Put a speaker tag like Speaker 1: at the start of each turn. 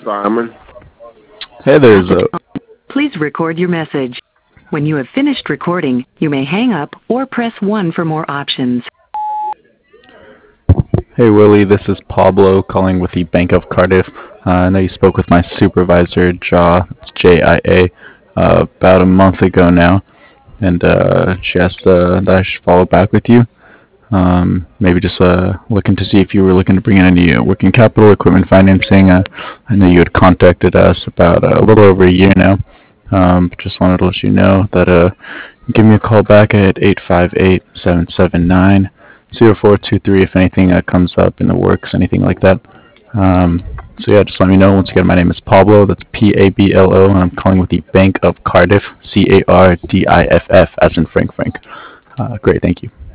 Speaker 1: Simon.
Speaker 2: Hey there,
Speaker 3: At the tone, please record your message. When you have finished recording, you may hang up or press 1 for more options.
Speaker 2: Hey Willie, this is Pablo calling with the Bank of Cardiff. I know you spoke with my supervisor, Jia, about a month ago now, and she asked that I should follow back with you. Maybe just looking to see if you were looking to bring in any working capital, equipment financing. I know you had contacted us about a little over a year now. But just wanted to let you know that give me a call back at 858-779-0423 if anything comes up in the works, anything like that. So yeah, just let me know. Once again, my name is Pablo. That's Pablo, and I'm calling with the Bank of Cardiff, Cardiff, as in Frank. Great, thank you.